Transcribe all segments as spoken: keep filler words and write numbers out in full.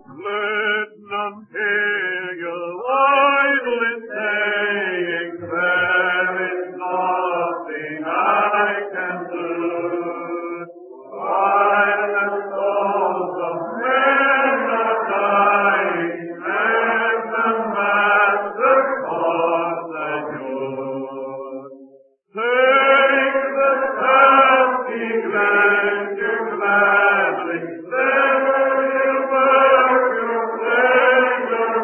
Let none hear you idly saying, there is nothing I can do. While the souls of men are dying, let the Master cause adore. Take the path he grants you gladly, there you work your pleasure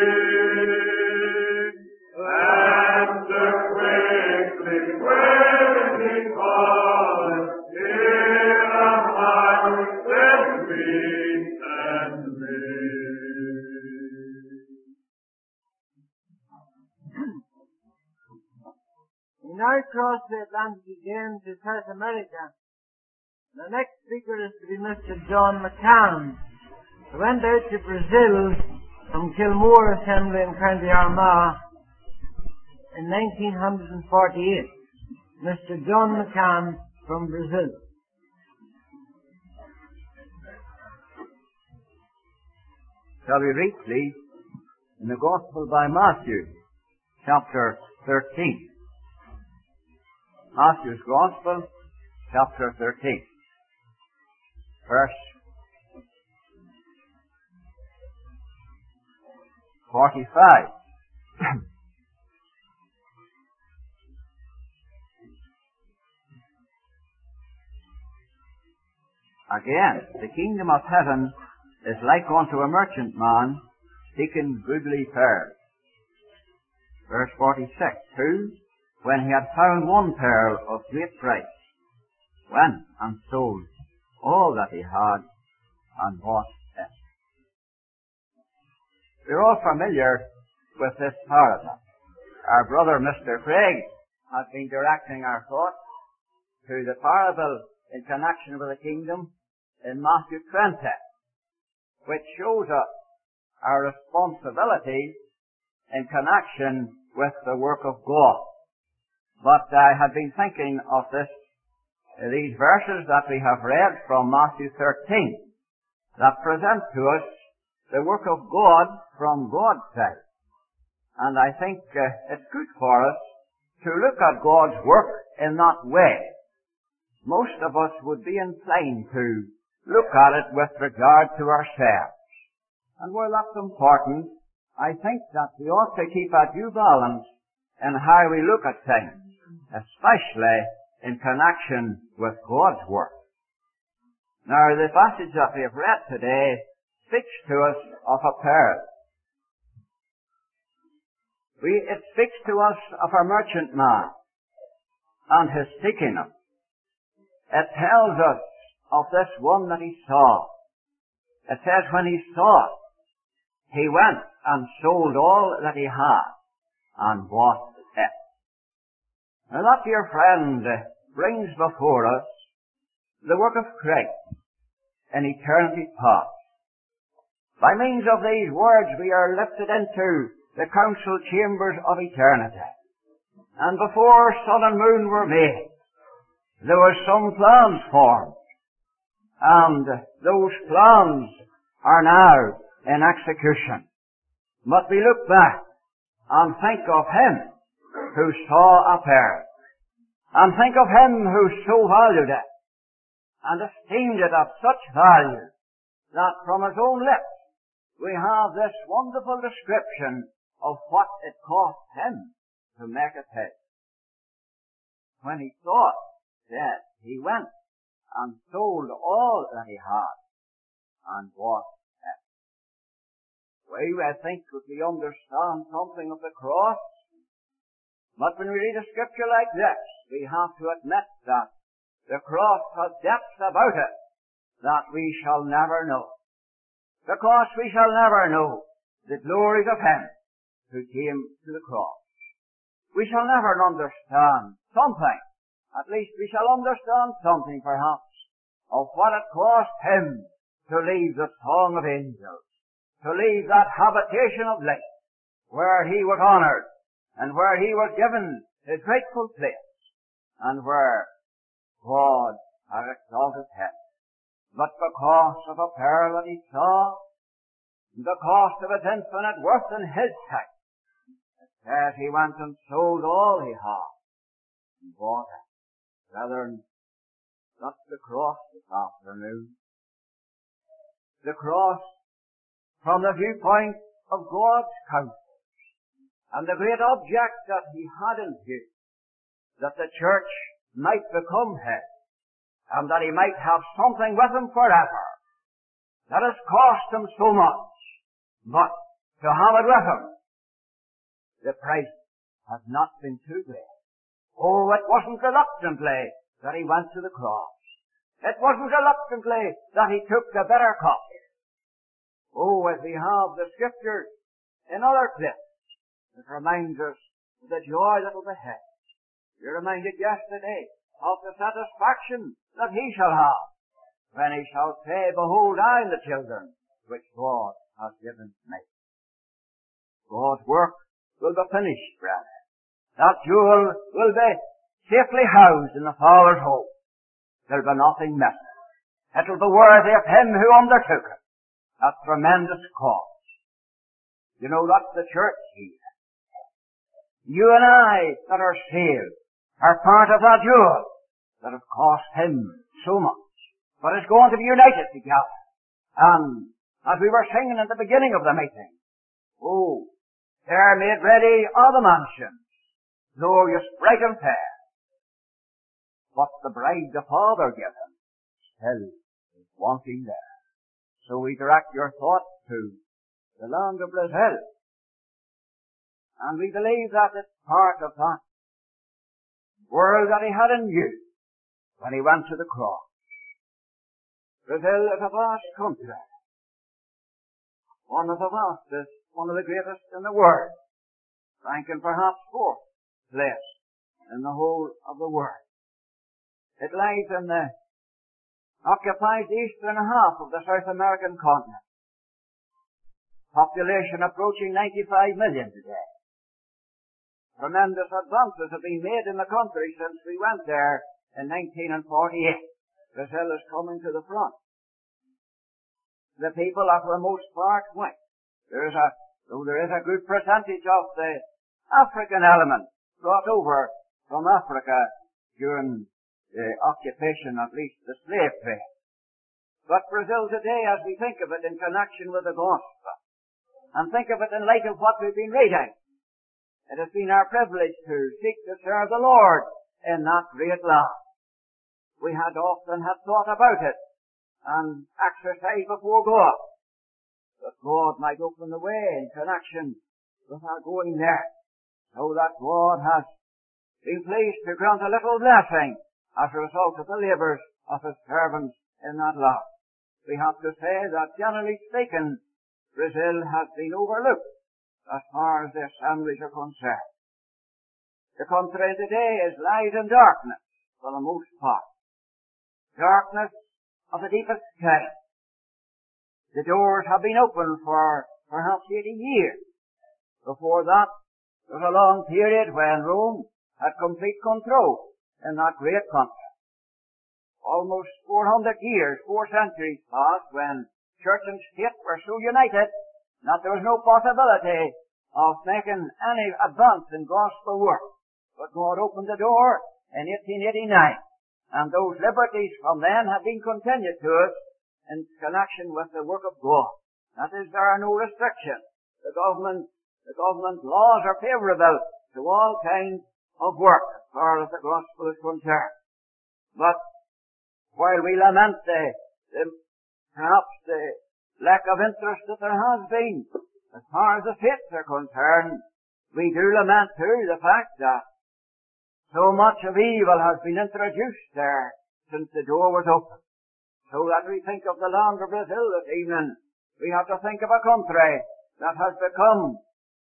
be. Answer quickly when he calls, here am I, send me and me. We now cross the Atlantic again to South America. The next speaker is to be Mister John McCann, who went out to Brazil from Kilmore Assembly in County Armagh in nineteen forty-eight. Mister John McCann from Brazil. Shall we read, please, in the Gospel by Matthew, chapter thirteen. Matthew's Gospel, chapter thirteen, verse forty-five. Again, the kingdom of heaven is like unto a merchantman seeking goodly pearls. Verse forty-six, who, when he had found one pearl of great price, went and sold all that he had and bought it. We're all familiar with this parable. Our brother Mister Craig has been directing our thoughts to the parable in connection with the kingdom in Matthew twenty, which shows us our responsibility in connection with the work of God. But I had been thinking of this, uh, these verses that we have read from Matthew thirteen, that present to us the work of God from God's side. And I think uh, it's good for us to look at God's work in that way. Most of us would be inclined to look at it with regard to ourselves. And while that's important, I think that we ought to keep a due balance in how we look at things, especially in connection with God's work. Now, the passage that we have read today speaks to us of a pearl. We, it speaks to us of a merchantman and his seeking it. It tells us of this one that he saw. It says when he saw it, he went and sold all that he had and bought it. Now that, dear friend, brings before us the work of Christ in eternity past. By means of these words we are lifted into the council chambers of eternity. And before sun and moon were made, there were some plans formed. And those plans are now in execution. But we look back and think of him who saw a pearl, and think of him who so valued it, and esteemed it of such value, that from his own lips we have this wonderful description of what it cost him to make it his. When he saw it, then he went and sold all that he had and bought it. We may think that we understand something of the cross, but when we read a scripture like this, we have to admit that the cross has depths about it that we shall never know. Because we shall never know the glories of him who came to the cross. We shall never understand something. At least we shall understand something, perhaps, of what it cost him to leave the song of angels, to leave that habitation of light, where he was honored, and where he was given his rightful place, and where God had exalted him. But because of a pearl that he saw, the cost of its infinite worth in his sight. It says he went and sold all he had and bought it. Brethren, that's the cross this afternoon. The cross from the viewpoint of God's counsel, and the great object that he had in view, that the church might become his, and that he might have something with him forever. That has cost him so much, but to have it with him, the price has not been too great. Oh, it wasn't reluctantly that he went to the cross. It wasn't reluctantly that he took the bitter cup. Oh, as we have the scriptures in other places, it reminds us of the joy that will be his. We were reminded yesterday of the satisfaction that he shall have when he shall say, Behold, I am the children which God has given me. God's work will be finished, brethren. That jewel will be safely housed in the Father's home. There will be nothing missing. It will be worthy of him who undertook it at tremendous cost. You know, that's the church here. You and I that are saved are part of that jewel that has cost him so much, but is going to be united together. And as we were singing at the beginning of the meeting, oh, they're made ready are the mansions, glorious, bright and fair. But the bride the Father given still is wanting there. So we direct your thoughts to the land of Brazil. And we believe that it's part of that world that he had in view when he went to the cross. Brazil is a vast country. One of the vastest, one of the greatest in the world. Ranking perhaps fourth place in the whole of the world. It lies in the, occupies the eastern half of the South American continent. Population approaching ninety-five million today. Tremendous advances have been made in the country since we went there in nineteen forty-eight. Brazil is coming to the front. The people are for the most part white. There is a, though there is a good percentage of the African element brought over from Africa during the occupation, at least the slave trade. But Brazil today, as we think of it in connection with the gospel, and think of it in light of what we've been reading, it has been our privilege to seek to serve the Lord in that great land. We had often had thought about it and exercised before God, that God might open the way in connection with our going there, so that God has been pleased to grant a little blessing as a result of the labours of his servants in that land. We have to say that, generally speaking, Brazil has been overlooked as far as the assemblies are concerned. The country today is light and darkness for the most part. Darkness of the deepest kind. The doors have been open for perhaps eighty years. Before that, there was a long period when Rome had complete control in that great country. Almost four hundred years, four centuries passed when church and state were so united that there was no possibility of making any advance in gospel work. But God opened the door in eighteen eighty-nine, and those liberties from then have been continued to us in connection with the work of God. That is, there are no restrictions. The government, the government laws are favourable to all kinds of work as far as the gospel is concerned. But while we lament the, the perhaps the lack of interest that there has been as far as the faiths are concerned, we do lament too the fact that so much of evil has been introduced there since the door was opened. So that we think of the land of Brazil this evening, we have to think of a country that has become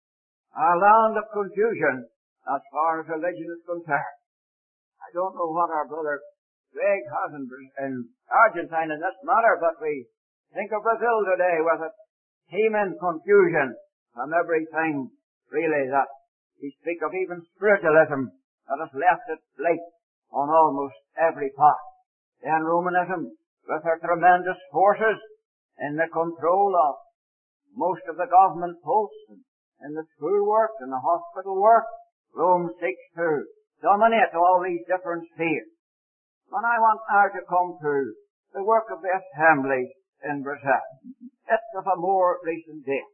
a land of confusion as far as religion is concerned. I don't know what our brother Greg has in, in Argentina in this matter, but we think of Brazil today with its teeming confusion from everything really that we speak of, even spiritualism that has left its blight on almost every part. Then Romanism, with her tremendous forces in the control of most of the government posts, and in the school work, and the hospital work, Rome seeks to dominate all these different spheres. And I want now to come to the work of the assemblies in Brazil. It's of a more recent date.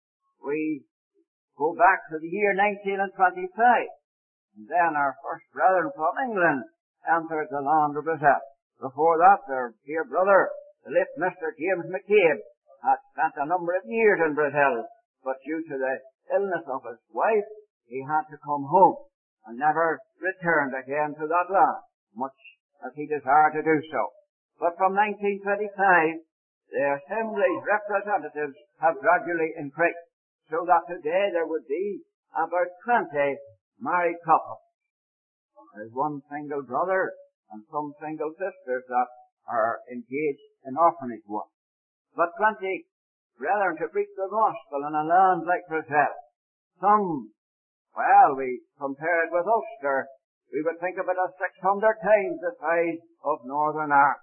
We go back to the year nineteen twenty-five, and then our first brethren from England entered the land of Brazil. Before that, their dear brother, the late Mister James McCabe, had spent a number of years in Brazil, but due to the illness of his wife, he had to come home and never returned again to that land, much as he desired to do so. But from nineteen twenty-five, the Assembly's representatives have gradually increased, so that today there would be about twenty married couples. There's one single brother and some single sisters that are engaged in orphanage work. But twenty brethren to preach the gospel in a land like Brazil. Some, well, we compare it with Ulster, we would think of it as six hundred times the size of Northern Ireland.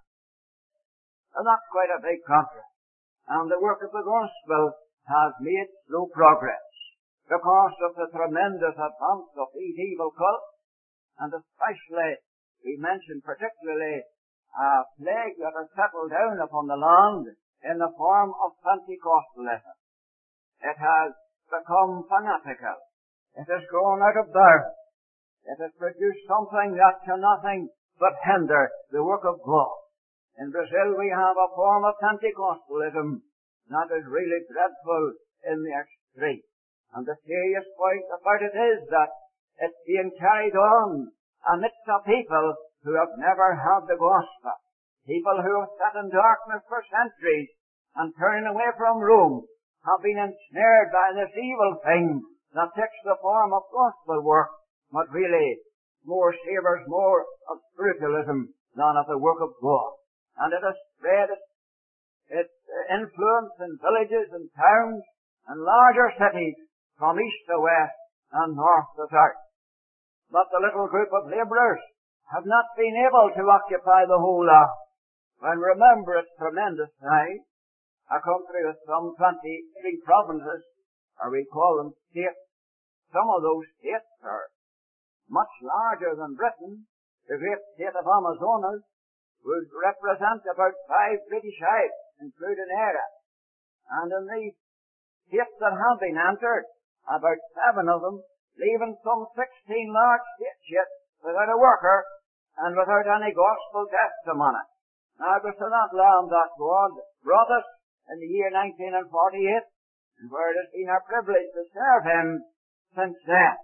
And that's quite a big contrast. And the work of the gospel has made slow progress because of the tremendous advance of these evil cults, and especially, we mention particularly a plague that has settled down upon the land in the form of Pentecostalism. It has become fanatical. It has grown out of bounds. It has produced something that can nothing but hinder the work of God. In Brazil we have a form of Pentecostalism that is really dreadful in the extreme. And the serious point about it is that it's being carried on amidst a people who have never had the gospel. People who have sat in darkness for centuries and turning away from Rome have been ensnared by this evil thing that takes the form of gospel work, but really more savours more of spiritualism than of the work of God. And it has spread its, its influence in villages and towns and larger cities from east to west and north to south. But the little group of labourers have not been able to occupy the whole land. When remember its tremendous size, a country with some twenty-three provinces, or we call them states. Some of those states are much larger than Britain. The great state of Amazonas would represent about five British Isles, including Eire. And in these states that have been entered, about seven of them, leaving some sixteen large state ships without a worker and without any gospel testimony. Now, it was to that land that God brought us in the year nineteen forty-eight, and where it has been our privilege to serve Him since then.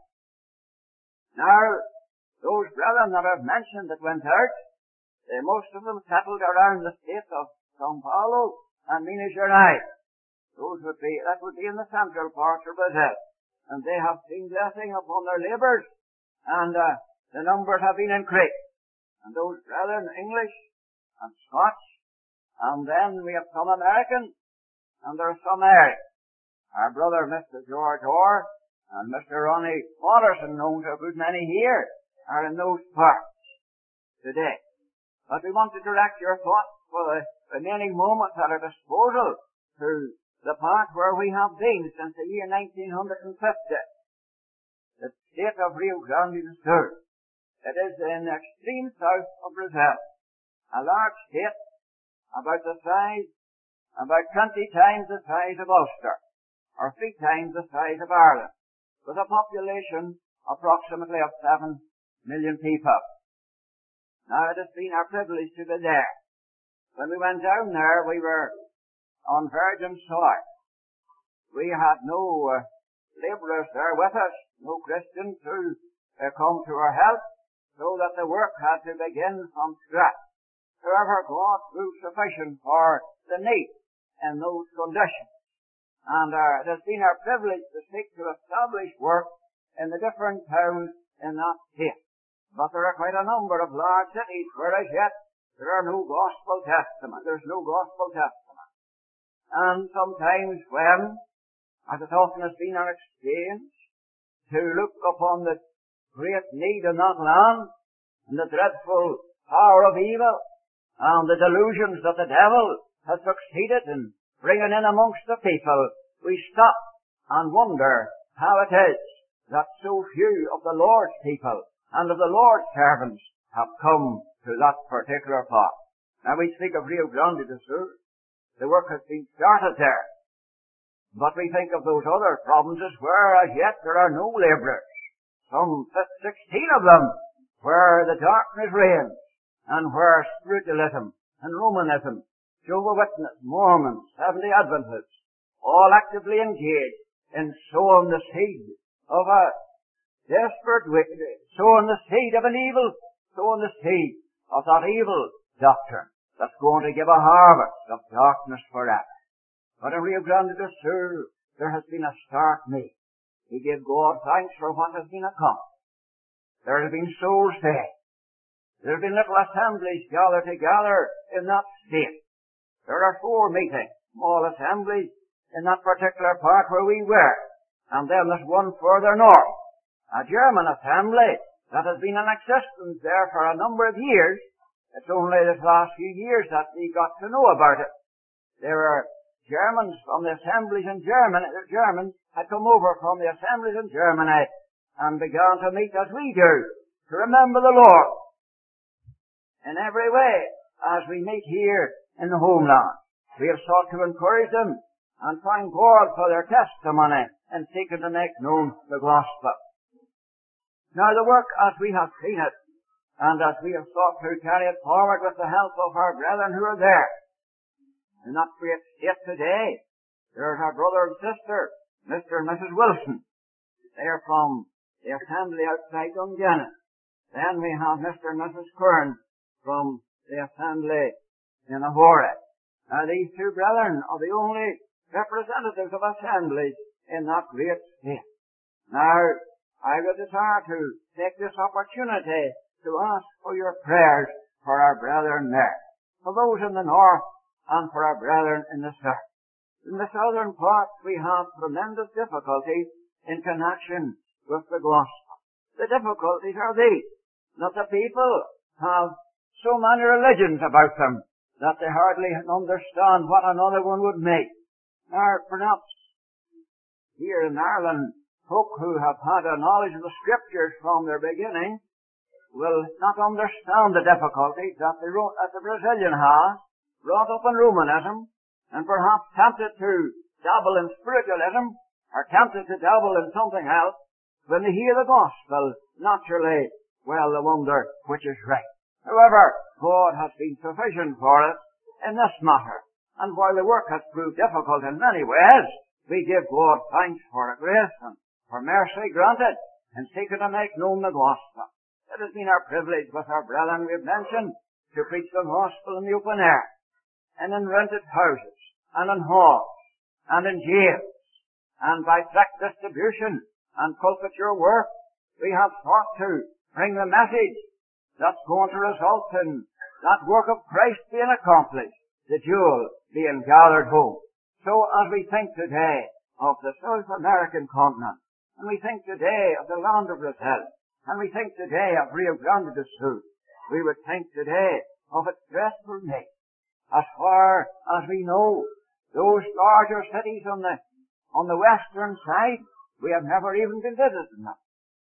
Now, those brethren that I've mentioned that went out, they, most of them settled around the state of São Paulo and Minas Gerais. Those would be, that would be in the central part of Brazil. And they have seen blessing upon their labours, and uh, the numbers have been increased. And those brethren, English and Scotch, and then we have some American, and there are some Irish. Our brother, Mister George Orr, and Mister Ronnie Watterson, known to a good many here, are in those parts today. But we want to direct your thoughts for the remaining moments at our disposal to the part where we have been since the year nineteen fifty. The state of Rio Grande do Sul. It is in the extreme south of Brazil. A large state, about the size, about twenty times the size of Ulster, or three times the size of Ireland, with a population approximately of seven million people. Now, it has been our privilege to be there. When we went down there, we were on virgin soil. We had no uh, labourers there with us, no Christians who uh, come to our help, so that the work had to begin from scratch. However, God proved sufficient for the need in those conditions. And uh, it has been our privilege to seek to establish work in the different towns in that state. But there are quite a number of large cities where as yet there are no gospel testament. There's no gospel testament. And sometimes when, as it often has been our experience, to look upon the great need in that land, and the dreadful power of evil, and the delusions that the devil has succeeded in bringing in amongst the people, we stop and wonder how it is that so few of the Lord's people and of the Lord's servants have come to that particular part. Now we speak of Rio Grande do Sul. The work has been started there. But we think of those other provinces where as yet there are no labourers. Some sixteen of them where the darkness reigns and where spiritualism and Romanism, Jehovah's Witness, Mormons, Seventh-day Adventists, all actively engaged in sowing the seed of a desperate wicked, sowing the seed of an evil, sowing the seed of that evil doctrine that's going to give a harvest of darkness forever. But in Rio Grande do Sul, there has been a start made. We give God thanks for what has been accomplished. There have been souls saved. There have been little assemblies gathered together in that state. There are four meetings, small assemblies, in that particular part where we were. And then there's one further north, a German assembly that has been in existence there for a number of years. It's only this last few years that we got to know about it. There were Germans from the assemblies in Germany, the Germans had come over from the assemblies in Germany and began to meet as we do, to remember the Lord in every way as we meet here in the homeland. We have sought to encourage them and thank God for their testimony in seeking to make known the gospel. Now the work as we have seen it, and as we have sought to carry it forward with the help of our brethren who are there, in that great state today, there's our brother and sister, Mister and Missus Wilson. They are from the assembly outside Dungannon. Then we have Mister and Missus Kern from the assembly in Ahora. Now these two brethren are the only representatives of assemblies in that great state. Now, I would desire to take this opportunity to ask for your prayers for our brethren there, for those in the north and for our brethren in the south. In the southern part we have tremendous difficulties in connection with the gospel. The difficulties are these, that the people have so many religions about them that they hardly understand what another one would make. Now, perhaps here in Ireland, folk who have had a knowledge of the Scriptures from their beginning will not understand the difficulties that the, that the Brazilian has, brought up in Romanism, and perhaps tempted to dabble in spiritualism, or tempted to dabble in something else. When they hear the gospel, naturally, well, they wonder which is right. However, God has been sufficient for us in this matter, and while the work has proved difficult in many ways, we give God thanks for a grace and for mercy granted in seeking to make known the gospel. It has been our privilege with our brethren we have mentioned to preach the gospel in the open air, and in rented houses, and in halls, and in jails, and by tract distribution and pulpitular work, we have sought to bring the message that's going to result in that work of Christ being accomplished, the jewel being gathered home. So as we think today of the South American continent, and we think today of the land of Brazil, and we think today of Rio Grande do Sul, we would think today of its dreadful need. As far as we know, those larger cities on the on the western side, we have never even been visiting them.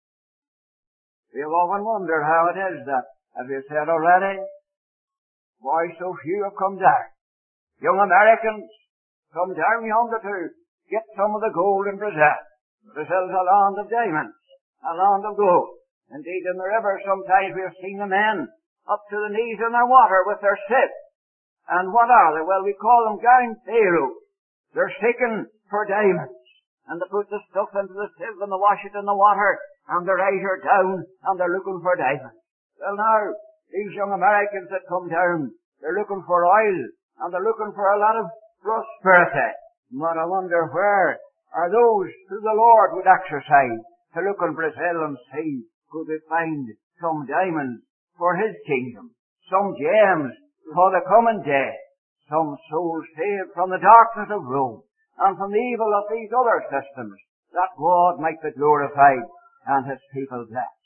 We have often wondered how it is that, as we said already, why so few have come down. Young Americans come down yonder to get some of the gold in Brazil. Brazil's a land of diamonds, a land of gold. Indeed, in the river sometimes we have seen the men up to the knees in their water with their sieves. And what are they? Well, we call them giant pharaohs. They're seeking for diamonds. And they put the stuff into the sieve and they wash it in the water, and their eyes are down, and they're looking for diamonds. Well now, these young Americans that come down, they're looking for oil, and they're looking for a lot of prosperity. But I wonder where are those who the Lord would exercise to look in Brazil and see could we find some diamonds for His kingdom, some gems for the coming day, some souls saved from the darkness of Rome and from the evil of these other systems, that God might be glorified and His people blessed.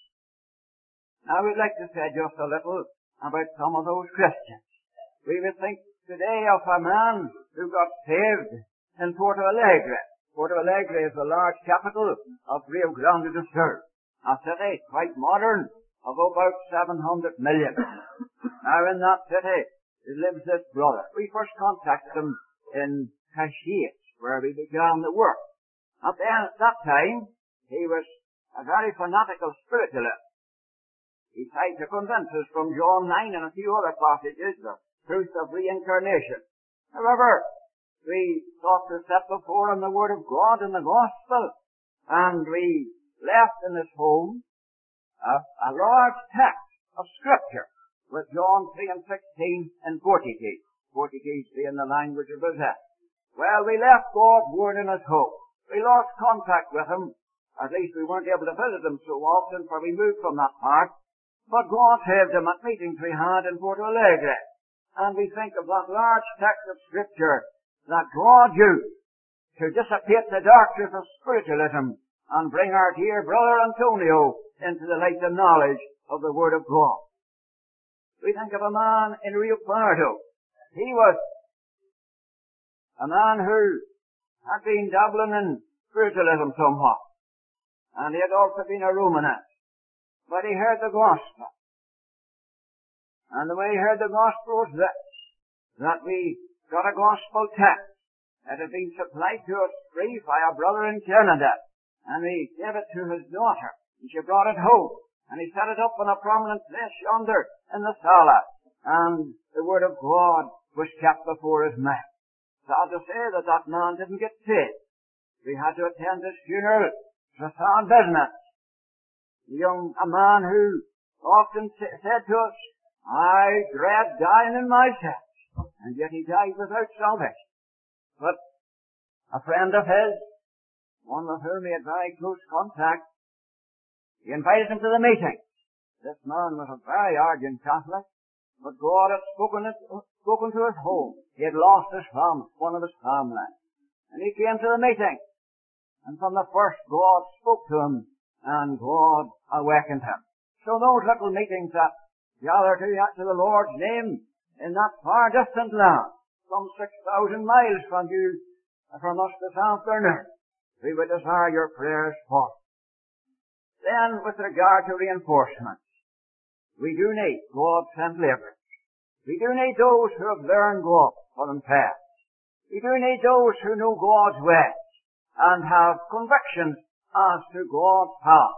Now we'd like to say just a little about some of those Christians. We would think today of a man who got saved in Porto Alegre. Porto Alegre is the large capital of Rio Grande do Sul, a city quite modern of about seven hundred million. Now in that city lives this brother. We first contacted him in Caxias, where we began the work. At, the end, at that time, he was a very fanatical spiritualist. He tried to convince us from John nine and a few other passages the truth of reincarnation. However, we sought to set before him the Word of God and the Gospel, and we left in his home a, a large text of Scripture with John three and sixteen in Portuguese, Portuguese being the language of Brazil. Well, we left God's Word in his home. We lost contact with him. At least we weren't able to visit him so often, for we moved from that part. But God saved him at meetings we had in Porto Alegre. And we think of that large text of Scripture that God used to dissipate the darkness of spiritualism and bring our dear brother Antonio into the light and knowledge of the Word of God. We think of a man in Rio Pardo. He was a man who had been dabbling in spiritualism somewhat. And he had also been a Romanist. But he heard the gospel. And the way he heard the gospel was this, that we got a gospel text that had been supplied to us free by a brother in Canada. And he gave it to his daughter. And she brought it home. And he set it up in a prominent place yonder in the sala. And the Word of God was kept before his mind. Sad to say that that man didn't get saved. We had to attend his funeral. It was a sad business. A young, a man who often said to us, I dread dying in my sins. And yet he died without salvation. But a friend of his, one with whom he had very close contact, he invited him to the meeting. This man was a very ardent Catholic, but God had spoken, it, spoken to his home. He had lost his family, one of his family. And he came to the meeting. And from the first, God spoke to him, and God awakened him. So those little meetings that gather to the Lord's name in that far distant land, some six thousand miles from you, from us this afternoon, we would desire your prayers for. Then, with regard to reinforcement, we do need God-sent laborers. We do need those who have learned God for themselves. We do need those who know God's way and have convictions as to God's power.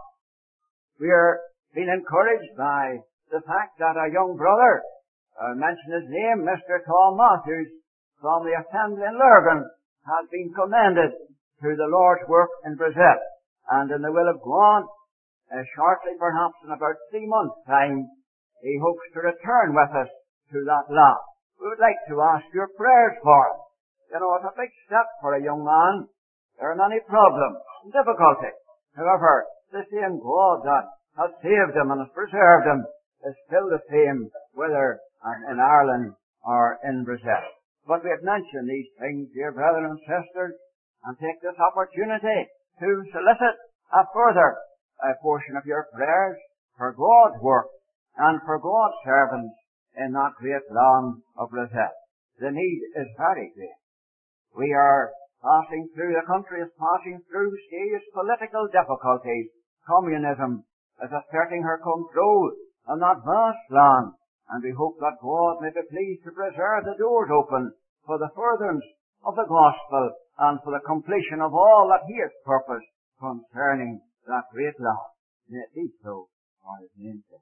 We are being encouraged by the fact that a young brother, I mention his name, Mister Tom Matthews, from the assembly in Lurgan, has been commended to the Lord's work in Brazil. And in the will of God, uh, shortly, perhaps in about three months' time, he hopes to return with us to that land. We would like to ask your prayers for him. You know, it's a big step for a young man. There are many problems and difficulties. However, the same God that has saved him and has preserved him is still the same, whether in Ireland or in Brazil. But we have mentioned these things, dear brethren and sisters, and take this opportunity to solicit a further a portion of your prayers for God's work and for God's servants in that great land of Brazil. The need is very great. We are passing through, the country is passing through serious political difficulties. Communism is asserting her control on that vast land, and we hope that God may be pleased to preserve the doors open for the furtherance of the gospel and for the completion of all that He has purposed concerning that great land. May it be so for His name's sake.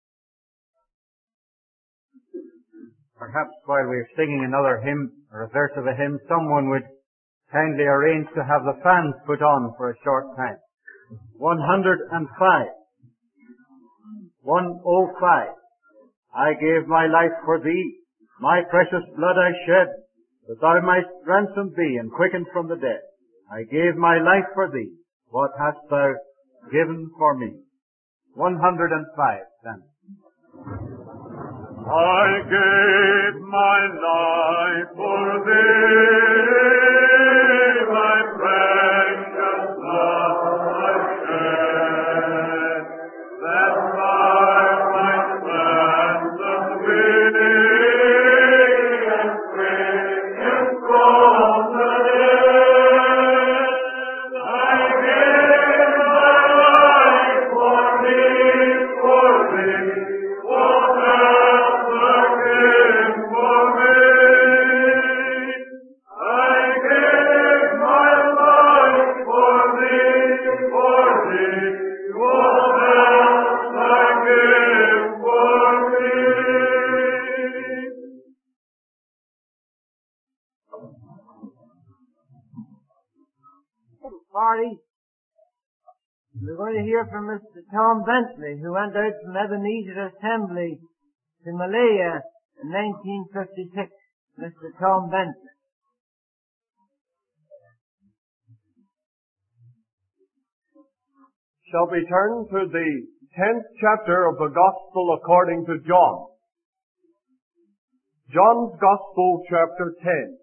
Perhaps while we are singing another hymn, or a verse of a hymn, someone would kindly arrange to have the fans put on for a short time. one hundred five. one oh five. I gave my life for thee, my precious blood I shed, that thou mightst ransom thee and quicken from the dead. I gave my life for thee, what hast thou given for me? one hundred five, then. I gave my life for thee, my precious blood I shed, that thou mightst ransom me and quicken from the dead. far east. We're going to hear from Mister Tom Bentley, who went out from Ebenezer Assembly to Malaya in nineteen fifty-six. Mister Tom Bentley. Shall we turn to the tenth chapter of the Gospel according to John? John's Gospel, chapter ten.